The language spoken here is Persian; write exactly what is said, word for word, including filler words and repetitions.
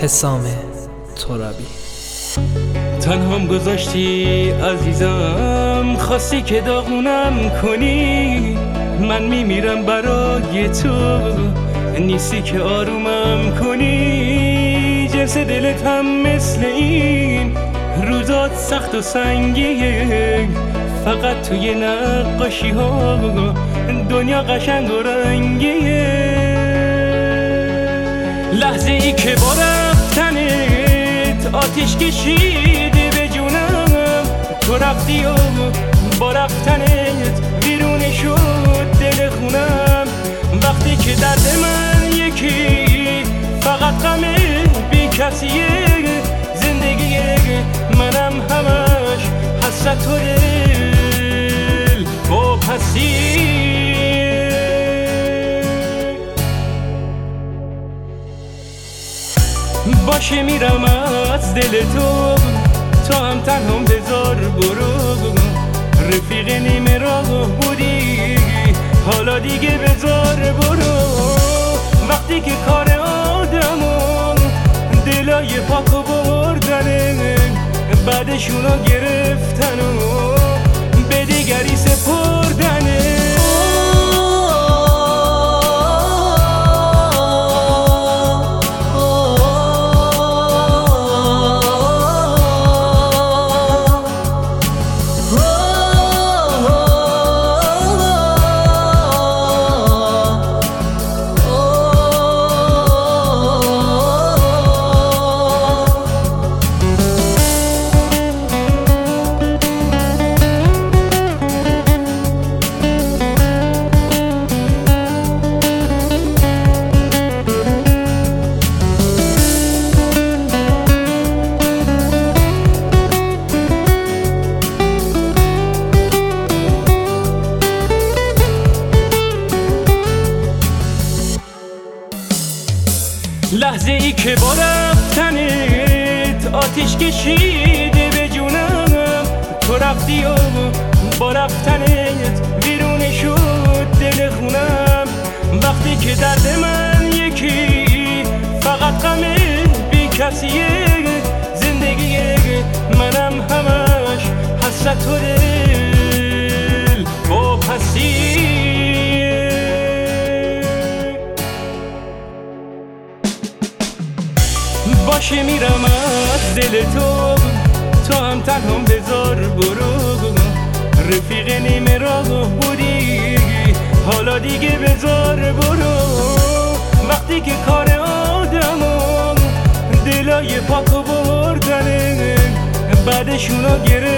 حسام ترابی. تنهام گذاشتی عزیزم، خواستی که داغونم کنی. من میمیرم برای تو، نیستی که آرومم کنی. جنس دلت هم مثل این روزات سخت و سنگیه، فقط توی نقاشی ها دنیا قشنگ و رنگیه. لحظه ای که با رفتنت آتیش کشیده به جونم، تو رفتی و با رفتنت بیرون شد دل خونم. وقتی که درد من یکی فقط غم بی کسیه، زندگی منم همش حسرت و دل با پسیه. باشه میرم از دل تو، تو هم تنهام بذار برو. رفیق نیمه راه بودی، حالا دیگه بذار برو. وقتی که کار آدمون دلای پاکو بردنه، بعدشونو گرفتن و به دیگری سپردنه. لحظه ای که با رفتنت آتیش کشیده به جونم، تو رفتی و با رفتنت بیرون شد دل خونم. وقتی که درد من یکی فقط غم بی کسیه، زندگی منم همش حسرت و دل با پسیه. باشه میرم از دل تو، تو هم تنهام بذار برو. رفیق نیمه راه بودی، حالا دیگه بذار برو. وقتی که کار آدمون دلای پاکو بردنه، بعدشونو گرفت